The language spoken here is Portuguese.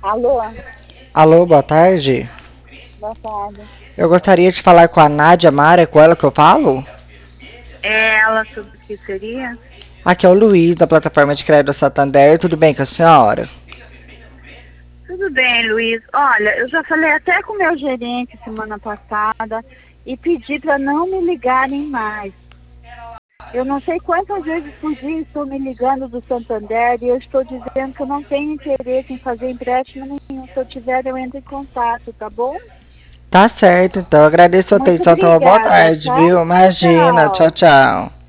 Alô, Alô, boa tarde. boa tarde. Eu gostaria de falar com a Nádia Mara, é com ela que eu falo? É ela sobre o que seria? Aqui é o Luiz, da plataforma de crédito Santander. Tudo bem com a senhora? Tudo bem, Luiz. Olha, eu já falei até com o meu gerente semana passada e pedi para não me ligarem mais. Eu não sei quantas vezes por dia estou me ligando do Santander e eu estou dizendo que eu não tenho interesse em fazer empréstimo nenhum. Se eu tiver, eu entro em contato, tá bom? Tá certo, então. Agradeço a Muito atenção. Então, uma boa obrigada, tarde, tá? viu? Imagina. Tchau, Tchau. tchau.